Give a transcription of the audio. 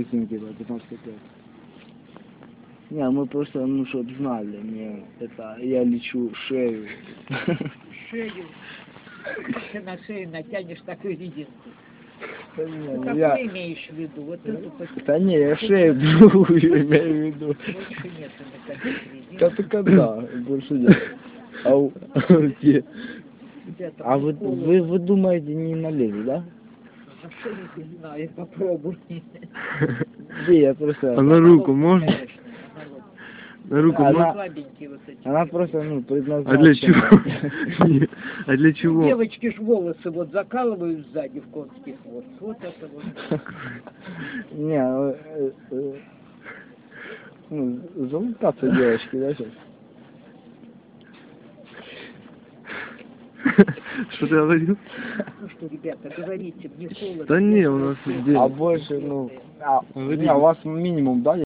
прикинь, типа, 15 лет. Не, мы просто, ну, чтоб знали, не, это, я лечу шею. Шею. Ты на шею натянешь такую резинку. Да не, Ну, ну, как я... ты имеешь в виду? Вот эту Да не, я шею другую имею в виду. больше нет никаких резинок. Да только да, больше нет. А вы думаете, не налезет, да? На шею не знаю, попробуй. Не, я просто... А на руку можно? Конечно, на руку. На руку Она- можно? Слабенькие вот эти. Она просто, ну, предназначена... А для чего? Нет, а для чего? Девочки ж волосы вот закалывают сзади в конский хвост. Вот это вот. Не, ну, залутаться девочки, да, сейчас? Что ты говорил? Ну что, ребята, говорите, мне холодно. Да не, у нас здесь. А больше, ну... Говори. Не, у вас минимум, да,